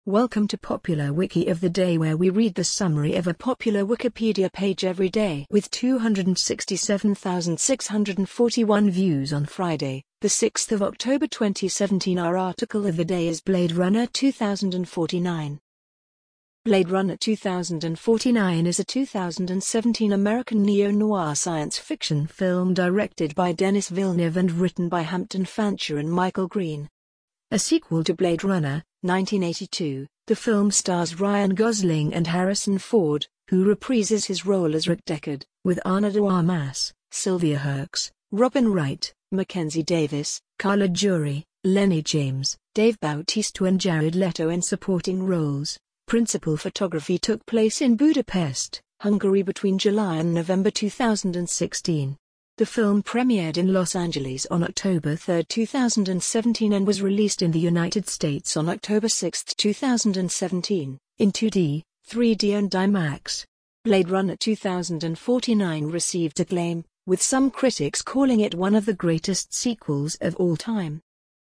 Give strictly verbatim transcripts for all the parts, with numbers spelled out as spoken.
Welcome to Popular Wiki of the Day, where we read the summary of a popular Wikipedia page every day. With two hundred sixty-seven thousand six hundred forty-one views on Friday, the sixth of October twenty seventeen, our article of the day is Blade Runner two thousand forty-nine. Blade Runner two thousand forty-nine is a two thousand seventeen American neo-noir science fiction film directed by Denis Villeneuve and written by Hampton Fancher and Michael Green. A sequel to Blade Runner, nineteen eighty-two, the film stars Ryan Gosling and Harrison Ford, who reprises his role as Rick Deckard, with Ana de Armas, Sylvia Hoeks, Robin Wright, Mackenzie Davis, Carla Jury, Lenny James, Dave Bautista and Jared Leto in supporting roles. Principal photography took place in Budapest, Hungary between July and November two thousand sixteen. The film premiered in Los Angeles on October third two thousand seventeen and was released in the United States on October sixth two thousand seventeen, in two D, three D and IMAX. Blade Runner two thousand forty-nine received acclaim, with some critics calling it one of the greatest sequels of all time.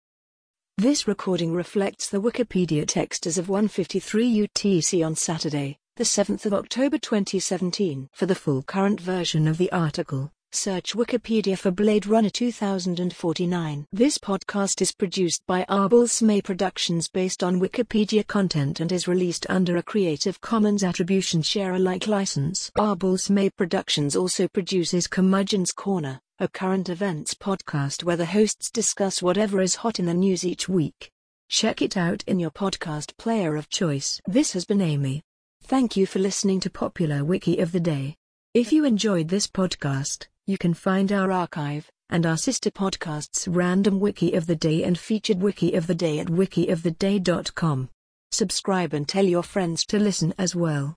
This recording reflects the Wikipedia text as of one fifty-three U T C on Saturday, the seventh of October twenty seventeen. For the full current version of the article, search Wikipedia for Blade Runner two thousand forty-nine. This podcast is produced by Arbol-Smay Productions based on Wikipedia content and is released under a Creative Commons Attribution Share Alike license. Arbol-Smay Productions also produces Curmudgeon's Corner, a current events podcast where the hosts discuss whatever is hot in the news each week. Check it out in your podcast player of choice. This has been Amy. Thank you for listening to Popular Wiki of the Day. If you enjoyed this podcast, you can find our archive, and our sister podcasts Random Wiki of the Day and Featured Wiki of the Day at wiki of the day dot com. Subscribe and tell your friends to listen as well.